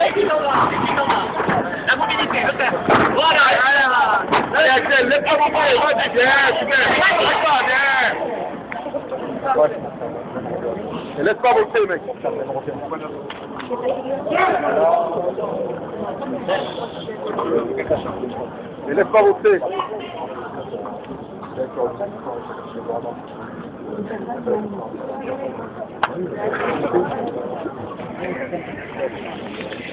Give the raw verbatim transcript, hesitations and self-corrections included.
La mobilité, le faire. Voilà, voilà. Allez, Axel, lève pas mon bras, vas-y, bien, super. Bien. Et laisse pas monter, mec. Et laisse pas monter. D'accord.